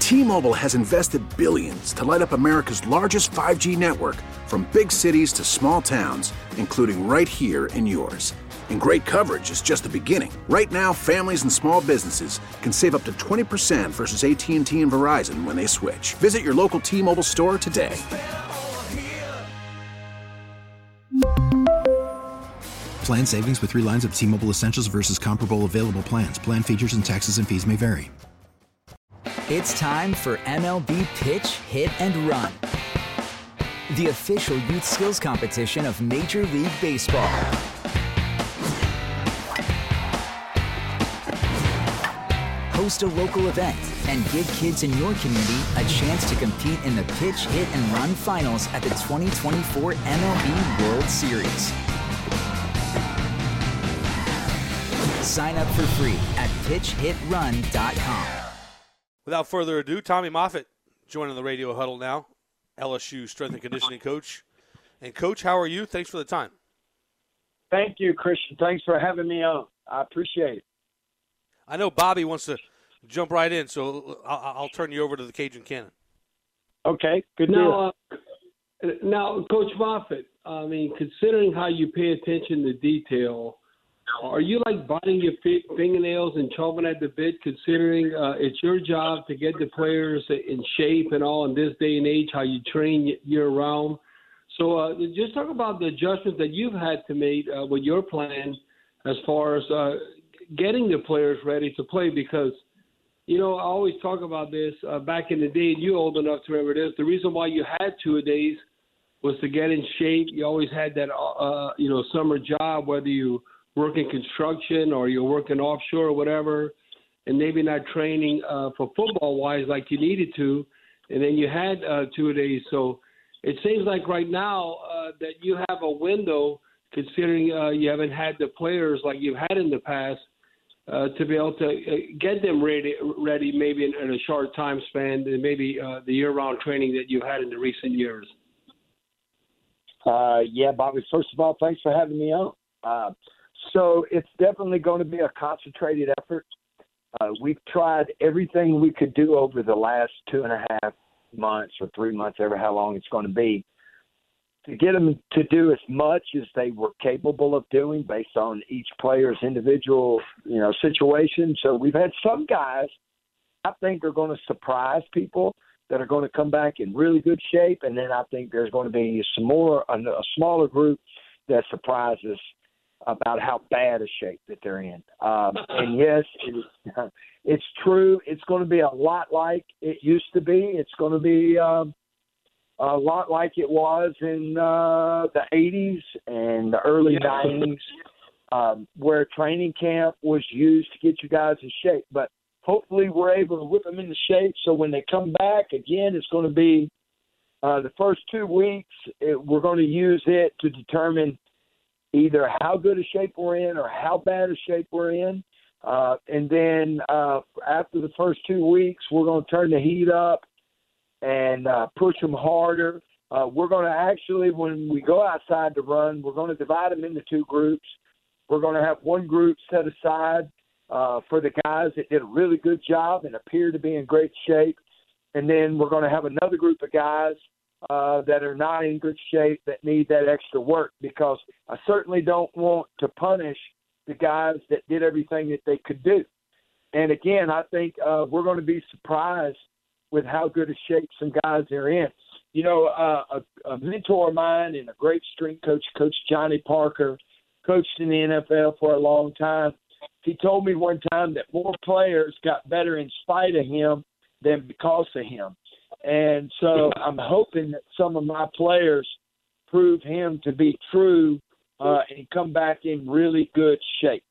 T-Mobile has invested billions to light up America's largest 5G network, from big cities to small towns, including right here in yours. And great coverage is just the beginning. Right now, families and small businesses can save up to 20% versus AT&T and Verizon when they switch. Visit your local T-Mobile store today. Plan savings with 3 lines of T-Mobile Essentials versus comparable available plans. Plan features and taxes and fees may vary. It's time for MLB Pitch, Hit, and Run, the official youth skills competition of Major League Baseball. Host a local event and give kids in your community a chance to compete in the Pitch, Hit, and Run finals at the 2024 MLB World Series. Sign up for free at pitchhitrun.com. Without further ado, Tommy Moffitt joining the Radio Huddle now, LSU strength and conditioning coach. And, Coach, how are you? Thanks for the time. Thank you, Christian. Thanks for having me on. I appreciate it. I know Bobby wants to jump right in, so I'll turn you over to the Cajun Cannon. Okay, good deal. Now, Coach Moffitt, I mean, considering how you pay attention to detail, are you like biting your fingernails and chomping at the bit, considering it's your job to get the players in shape and all in this day and age, how you train year-round? So just talk about the adjustments that you've had to make with your plan as far as getting the players ready to play, because, you know, I always talk about this back in the day, and you're old enough to remember this. The reason why you had 2-a-days was to get in shape. You always had that, summer job, whether you work in construction or you're working offshore or whatever, and maybe not training for football-wise like you needed to, and then you had 2-a-days. So it seems like right now that you have a window, considering you haven't had the players like you've had in the past, to be able to get them ready maybe in a short time span than maybe the year-round training that you've had in the recent years. Yeah, Bobby, first of all, thanks for having me on. So it's definitely going to be a concentrated effort. We've tried everything we could do over the last 2.5 months or 3 months, ever how long it's going to be, to get them to do as much as they were capable of doing based on each player's individual, situation. So we've had some guys I think are going to surprise people that are going to come back in really good shape, and then I think there's going to be a smaller group that surprises about how bad a shape that they're in. And yes, it's true. It's going to be a lot like it used to be. It's going to be a lot like it was in the 80s and the early 90s, where training camp was used to get you guys in shape. But hopefully we're able to whip them into shape so when they come back, again, it's going to be the first 2 weeks, we're going to use it to determine either how good a shape we're in or how bad a shape we're in. And then after the first 2 weeks, we're going to turn the heat up and push them harder. We're going to actually, when we go outside to run, we're going to divide them into 2 groups. We're going to have one group set aside for the guys that did a really good job and appear to be in great shape. And then we're going to have another group of guys that are not in good shape that need that extra work, because I certainly don't want to punish the guys that did everything that they could do. And again, I think we're going to be surprised with how good a shape some guys are in. A mentor of mine and a great strength coach, Coach Johnny Parker, coached in the NFL for a long time. He told me one time that more players got better in spite of him than because of him. And so I'm hoping that some of my players prove him to be true and come back in really good shape.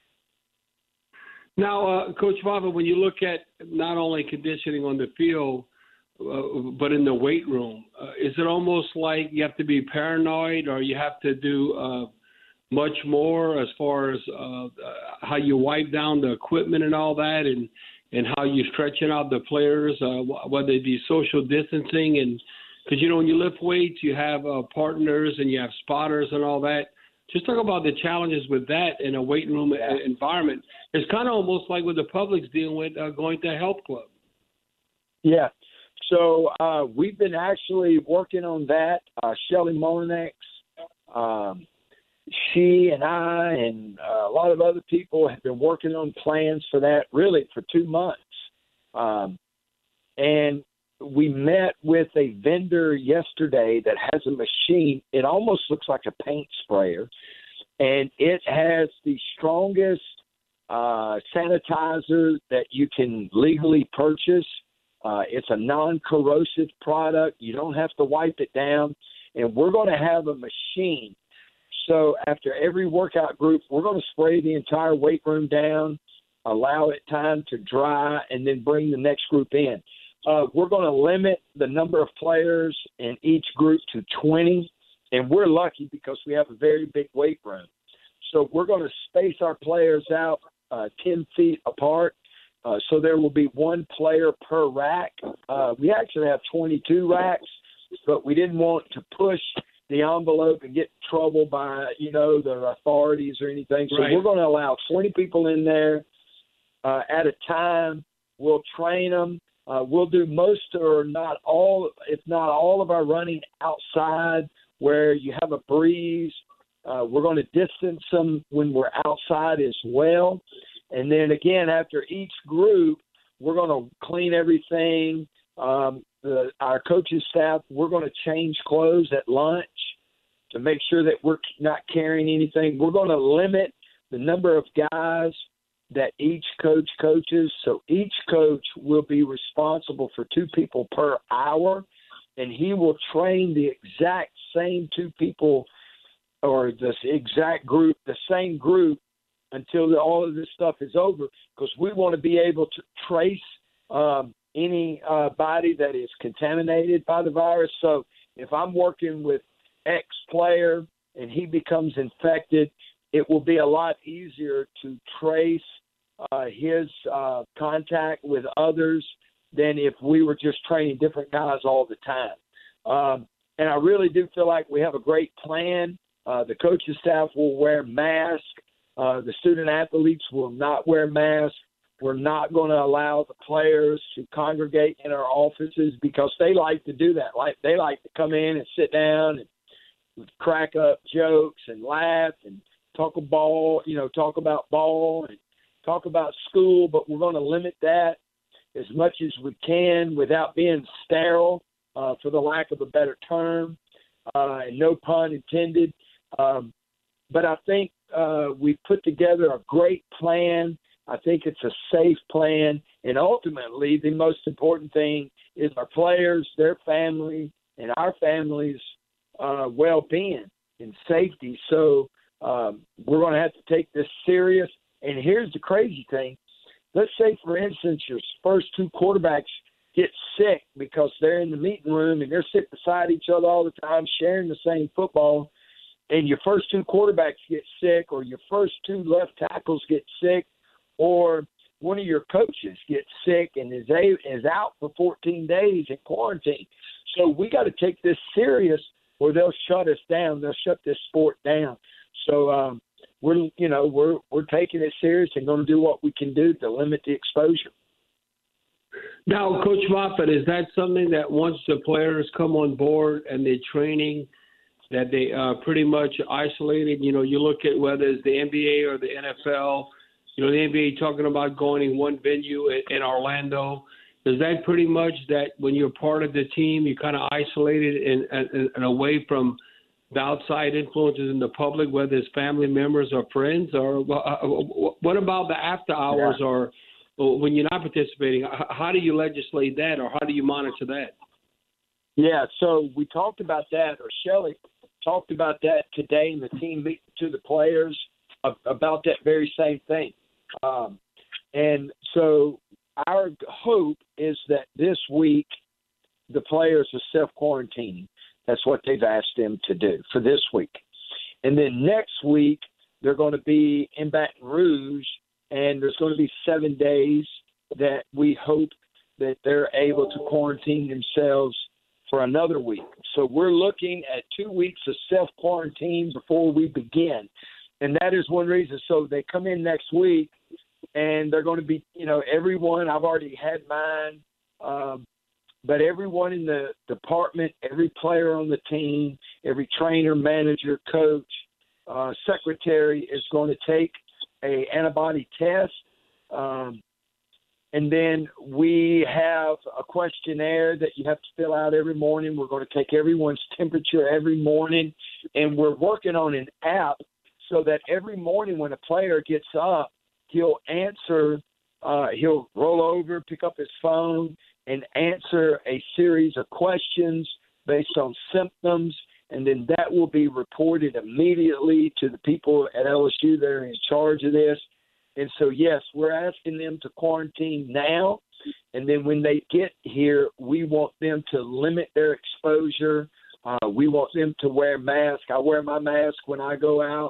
Now, Coach Moffitt, when you look at not only conditioning on the field, but in the weight room, is it almost like you have to be paranoid, or you have to do much more as far as how you wipe down the equipment and all that, and how you're stretching out the players, whether it be social distancing? And because, when you lift weights, you have partners and you have spotters and all that. Just talk about the challenges with that in a weight room environment. It's kind of almost like what the public's dealing with going to a health club. Yeah. So we've been actually working on that. Shelly Molinax, she and I and a lot of other people have been working on plans for that really for 2 months. And we met with a vendor yesterday that has a machine. It almost looks like a paint sprayer, and it has the strongest sanitizer that you can legally purchase. It's a non-corrosive product. You don't have to wipe it down. And we're going to have a machine. So after every workout group, we're going to spray the entire weight room down, allow it time to dry, and then bring the next group in. We're going to limit the number of players in each group to 20, and we're lucky because we have a very big weight room. So we're going to space our players out 10 feet apart, so there will be one player per rack. We actually have 22 racks, but we didn't want to push the envelope and get in trouble by, the authorities or anything. So We're going to allow 20 people in there at a time. We'll train them. We'll do most or not all, if not all of our running outside where you have a breeze. We're going to distance them when we're outside as well. And then again, after each group, we're going to clean everything. Our coaching staff, we're going to change clothes at lunch to make sure that we're not carrying anything. We're going to limit the number of guys that each coach coaches. So each coach will be responsible for 2 people per hour, and he will train the exact same 2 people or the exact group, the same group, until all of this stuff is over, because we want to be able to trace anybody that is contaminated by the virus. So if I'm working with X player and he becomes infected, it will be a lot easier to trace his contact with others than if we were just training different guys all the time. And I really do feel like we have a great plan. The coaching staff will wear masks. The student athletes will not wear masks. We're not going to allow the players to congregate in our offices because they like to do that. They like to come in and sit down and crack up jokes and laugh and talk about ball and talk about school. But we're going to limit that as much as we can without being sterile, for the lack of a better term, and no pun intended. But I think we put together a great plan. I think it's a safe plan. And ultimately, the most important thing is our players, their family, and our families' well-being and safety. So we're going to have to take this serious. And here's the crazy thing. Let's say, for instance, your first 2 quarterbacks get sick because they're in the meeting room and they're sitting beside each other all the time, sharing the same football, and your first 2 quarterbacks get sick, or your first 2 left tackles get sick, or one of your coaches gets sick and is out for 14 days in quarantine. So we got to take this serious, or they'll shut us down. They'll shut this sport down. So we're taking it serious and going to do what we can do to limit the exposure. Now, Coach Moffitt, is that something that once the players come on board and they're training, that they are pretty much isolated? You look at whether it's the NBA or the NFL, the NBA talking about going in one venue in Orlando. Is that pretty much that when you're part of the team, you're kind of isolated and away from the outside influences in the public, whether it's family members or friends? Or what about the after hours or when you're not participating? How do you legislate that, or how do you monitor that? Yeah, so we talked about that, or Shelly talked about that today in the team meeting to the players about that very same thing. And so our hope is that this week the players are self-quarantining. That's what they've asked them to do for this week. And then next week they're going to be in Baton Rouge, and there's going to be 7 days that we hope that they're able to quarantine themselves for another week. So we're looking at 2 weeks of self-quarantine before we begin. And that is one reason. So they come in next week, and they're going to be, everyone, I've already had mine but everyone in the department, every player on the team, every trainer, manager, coach, secretary is going to take a antibody test. And then we have a questionnaire that you have to fill out every morning. We're going to take everyone's temperature every morning, and we're working on an app so that every morning when a player gets up, he'll answer, he'll roll over, pick up his phone, and answer a series of questions based on symptoms, and then that will be reported immediately to the people at LSU that are in charge of this. And so, yes, we're asking them to quarantine now, and then when they get here, we want them to limit their exposure. We want them to wear masks. I wear my mask when I go out.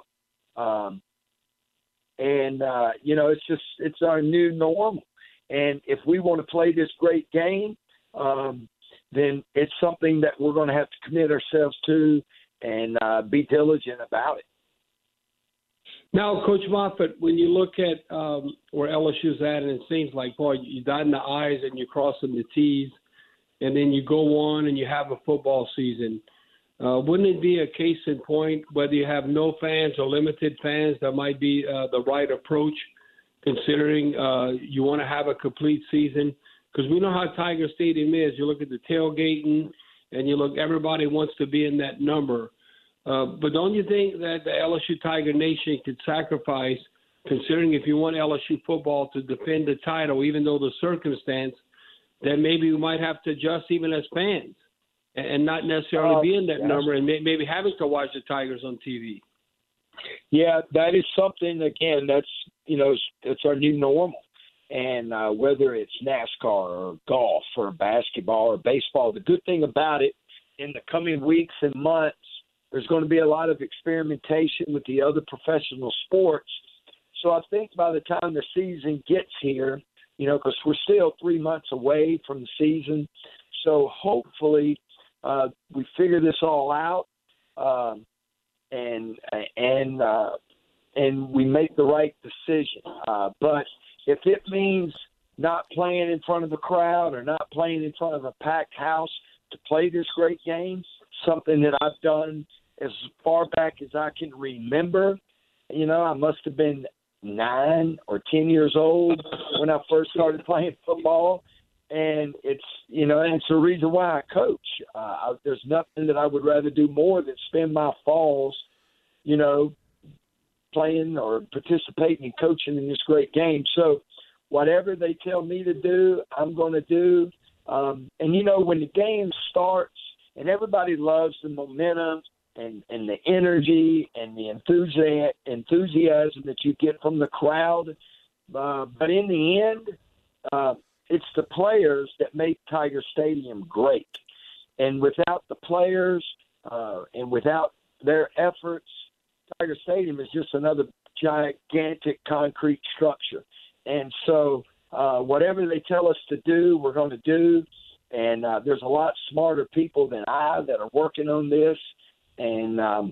It's our new normal. And if we want to play this great game, then it's something that we're going to have to commit ourselves to and be diligent about it. Now, Coach Moffitt, when you look at where LSU's at, and it seems like, boy, you dotting the I's and you're crossing the T's, and then you go on and you have a football season. Wouldn't it be a case in point, whether you have no fans or limited fans, that might be the right approach, considering you want to have a complete season? Because we know how Tiger Stadium is. You look at the tailgating, and you look, everybody wants to be in that number. But don't you think that the LSU Tiger Nation could sacrifice, considering if you want LSU football to defend the title, even though the circumstance, that maybe we might have to adjust even as fans and not necessarily be in that number and maybe having to watch the Tigers on TV? Yeah, that is something, again, that's our new normal. And whether it's NASCAR or golf or basketball or baseball, the good thing about it, in the coming weeks and months, there's going to be a lot of experimentation with the other professional sports. So I think by the time the season gets here, because we're still 3 months away from the season, so hopefully we figure this all out and we make the right decision. But if it means not playing in front of a crowd or not playing in front of a packed house to play this great game, something that I've done as far back as I can remember. I must have been 9 or 10 years old when I first started playing football. And it's the reason why I coach. There's nothing that I would rather do more than spend my falls, playing or participating and coaching in this great game. So whatever they tell me to do, I'm going to do. And when the game starts, and everybody loves the momentum and the energy and the enthusiasm that you get from the crowd. But in the end, it's the players that make Tiger Stadium great. And without the players and without their efforts, Tiger Stadium is just another gigantic concrete structure. And so whatever they tell us to do, we're going to do. And there's a lot smarter people than I that are working on this. And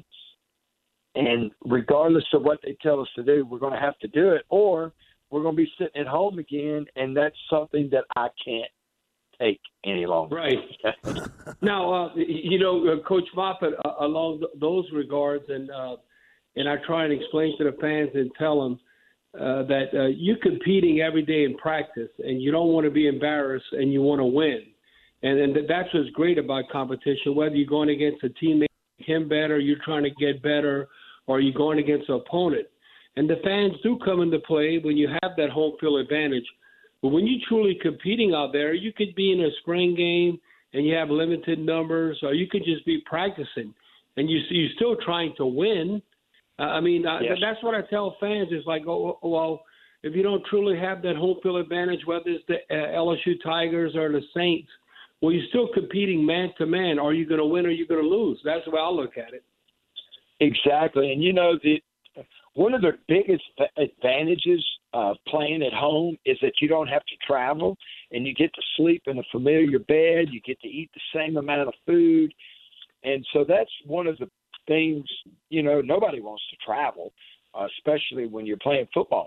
regardless of what they tell us to do, we're going to have to do it, or we're going to be sitting at home again, and that's something that I can't take any longer. Right. Now, Coach Moffitt, along those regards, and I try and explain to the fans and tell them that you're competing every day in practice, and you don't want to be embarrassed, and you want to win. And that's what's great about competition, whether you're going against a teammate, him better, you're trying to get better, or you're going against an opponent. And the fans do come into play when you have that home field advantage. But when you're truly competing out there, you could be in a spring game and you have limited numbers, or you could just be practicing and you're still trying to win. Yes. That's what I tell fans. It's like, if you don't truly have that home field advantage, whether it's the LSU Tigers or the Saints, well, you're still competing man to man. Are you going to win or are you going to lose? That's the way I look at it. Exactly. And, one of the biggest advantages of playing at home is that you don't have to travel and you get to sleep in a familiar bed. You get to eat the same amount of food. And so that's one of the things, nobody wants to travel, especially when you're playing football.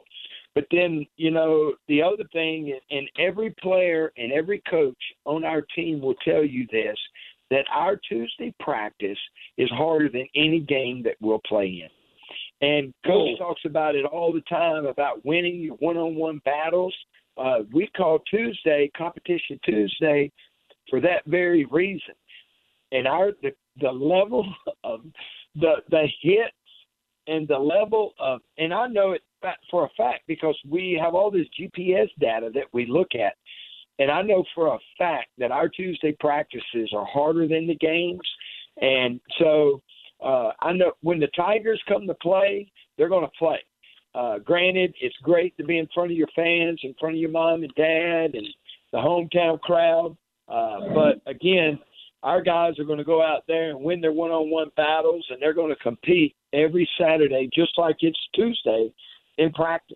But then, the other thing, and every player and every coach on our team will tell you this, that our Tuesday practice is harder than any game that we'll play in. And Coach talks about it all the time, about winning your one-on-one battles. We call Tuesday Competition Tuesday for that very reason. And the level of the hits and the level of – and I know it for a fact because we have all this GPS data that we look at. And I know for a fact that our Tuesday practices are harder than the games. And so I know when the Tigers come to play, they're going to play. Granted, it's great to be in front of your fans, in front of your mom and dad and the hometown crowd. But, again, our guys are going to go out there and win their one-on-one battles, and they're going to compete every Saturday just like it's Tuesday in practice.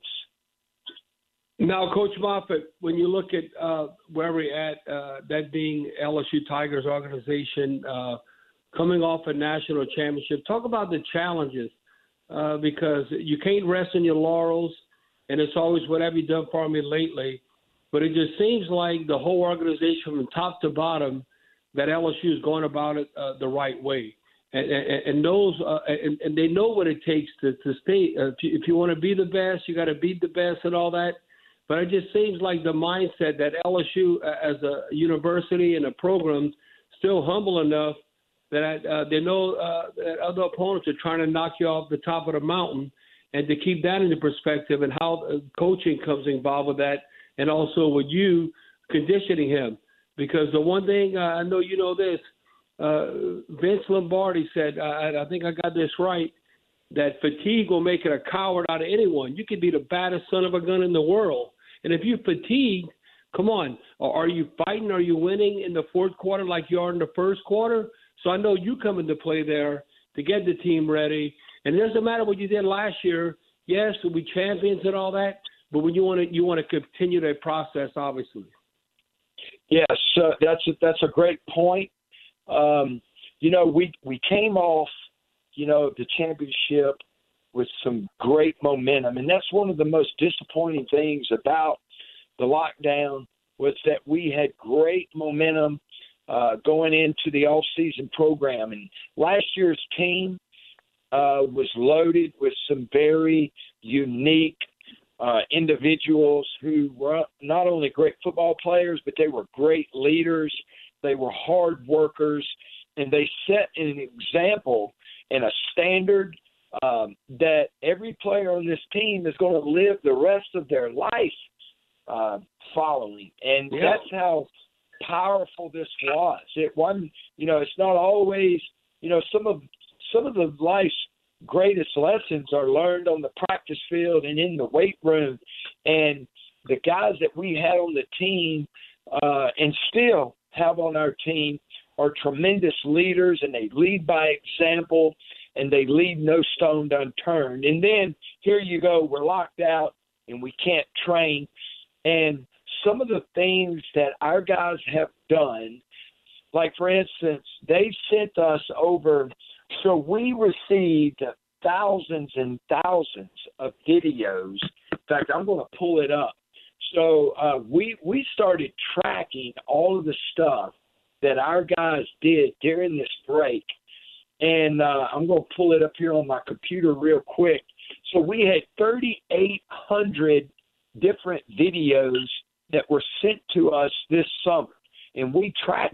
Now, Coach Moffitt, when you look at where we're at, that being LSU Tigers organization, coming off a national championship, talk about the challenges because you can't rest on your laurels, and it's always what have you done for me lately. But it just seems like the whole organization from top to bottom that LSU is going about it the right way. And knows and they know what it takes to stay. If you want to be the best, you got to beat the best and all that. But it just seems like the mindset that LSU as a university and a program still humble enough that they know that other opponents are trying to knock you off the top of the mountain, and to keep that into perspective and how coaching comes involved with that, and also with you conditioning him. Because the one thing I know you know this, Vince Lombardi said, I think I got this right, that fatigue will make it a coward out of anyone. You could be the baddest son of a gun in the world. And if you fatigue, come on, are you fighting? Are you winning in the fourth quarter like you are in the first quarter? So I know you come into play there to get the team ready. And it doesn't matter what you did last year. Yes, we'll be champions and all that. But when you want to continue that process, obviously. Yes, that's a great point. We came off, the championship with some great momentum, and that's one of the most disappointing things about the lockdown was that we had great momentum going into the off-season program. And last year's team was loaded with some very unique individuals who were not only great football players, but they were great leaders. They were hard workers, and they set an example and a standard that every player on this team is going to live the rest of their life following. And that's how powerful this was. It wasn't, it's not always, some of the life's greatest lessons are learned on the practice field and in the weight room. And the guys that we had on the team and still have on our team are tremendous leaders, and they lead by example, and they leave no stone unturned. And then here you go, we're locked out and we can't train. And some of the things that our guys have done, like for instance, they sent us over, so we received thousands and thousands of videos. In fact, I'm going to pull it up. So we started tracking all of the stuff that our guys did during this break. And I'm going to pull it up here on my computer real quick. So we had 3,800 different videos that were sent to us this summer. And we tracked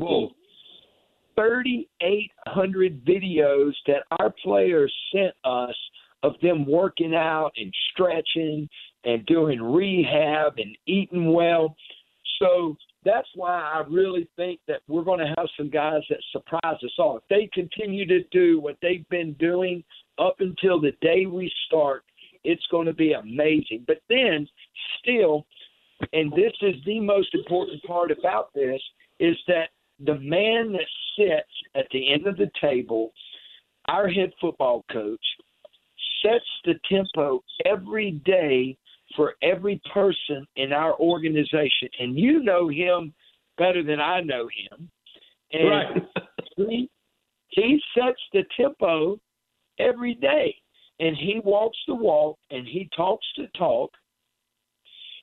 3,800 videos that our players sent us of them working out and stretching and doing rehab and eating well. So that's why I really think that we're going to have some guys that surprise us all. If they continue to do what they've been doing up until the day we start, it's going to be amazing. But then still, and this is the most important part about this, is that the man that sits at the end of the table, our head football coach, sets the tempo every day for every person in our organization. And you know him better than I know him. And right. he sets the tempo every day. And he walks the walk and he talks the talk.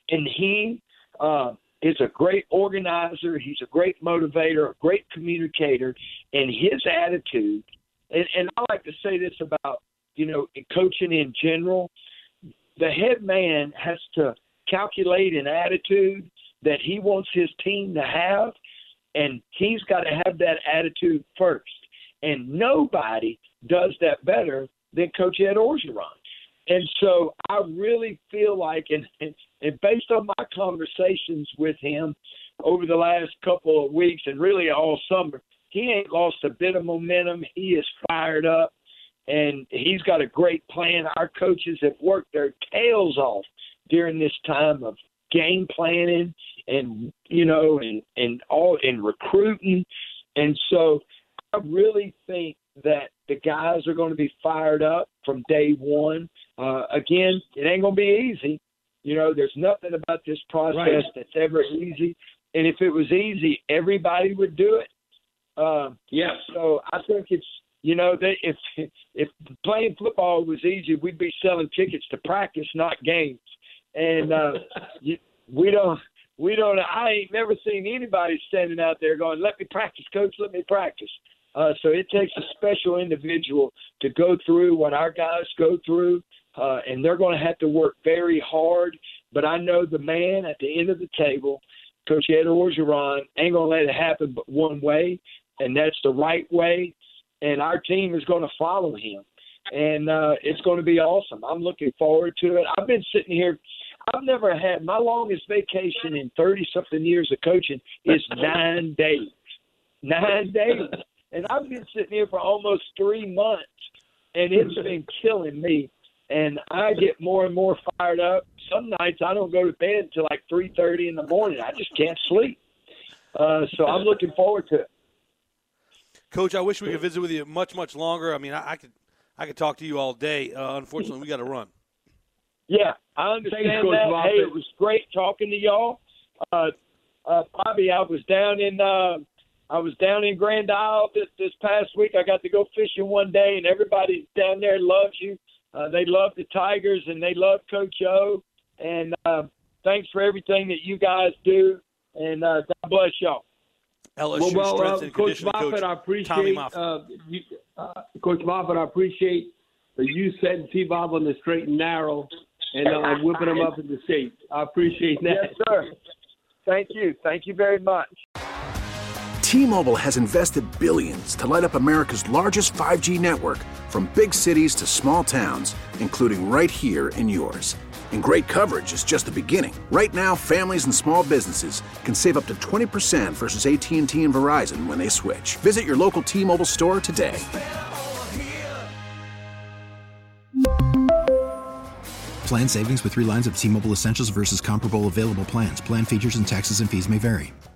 And he is a great organizer. He's a great motivator, a great communicator, and his attitude. And I like to say this about, coaching in general. The head man has to calculate an attitude that he wants his team to have, and he's got to have that attitude first. And nobody does that better than Coach Ed Orgeron. And so I really feel like, and based on my conversations with him over the last couple of weeks and really all summer, he ain't lost a bit of momentum. He is fired up, and he's got a great plan. Our coaches have worked their tails off during this time of game planning and, and all in recruiting. And so I really think that the guys are going to be fired up from day one. Again, it ain't going to be easy. There's nothing about this process that's ever easy. And if it was easy, everybody would do it. So I think it's, if playing football was easy, we'd be selling tickets to practice, not games. And I ain't never seen anybody standing out there going, let me practice, coach, let me practice. So it takes a special individual to go through what our guys go through, and they're going to have to work very hard. But I know the man at the end of the table, Coach Ed Orgeron, ain't going to let it happen but one way, and that's the right way. And our team is going to follow him. And it's going to be awesome. I'm looking forward to it. I've been sitting here. I've never had – my longest vacation in 30-something years of coaching is 9 days. 9 days. And I've been sitting here for almost 3 months, and it's been killing me. And I get more and more fired up. Some nights I don't go to bed until like 3:30 in the morning. I just can't sleep. So I'm looking forward to it. Coach, I wish we could visit with you much, much longer. I mean, I could talk to you all day. Unfortunately, we got to run. Yeah, I understand that. Hey, it was great talking to y'all. Bobby, I was down in Grand Isle this past week. I got to go fishing one day, and everybody down there loves you. They love the Tigers, and they love Coach O. And thanks for everything that you guys do, and God bless y'all. LSU strength and Coach conditioning Moffitt, coach I appreciate Tommy Moffitt. Coach Moffitt, I appreciate you setting T-Bob on the straight and narrow and whipping him up into shape. I appreciate that. Yes, sir. Thank you. Thank you very much. T-Mobile has invested billions to light up America's largest 5G network, from big cities to small towns, including right here in yours. And great coverage is just the beginning. Right now, families and small businesses can save up to 20% versus AT&T and Verizon when they switch. Visit your local T-Mobile store today. Plan savings with 3 lines of T-Mobile Essentials versus comparable available plans. Plan features and taxes and fees may vary.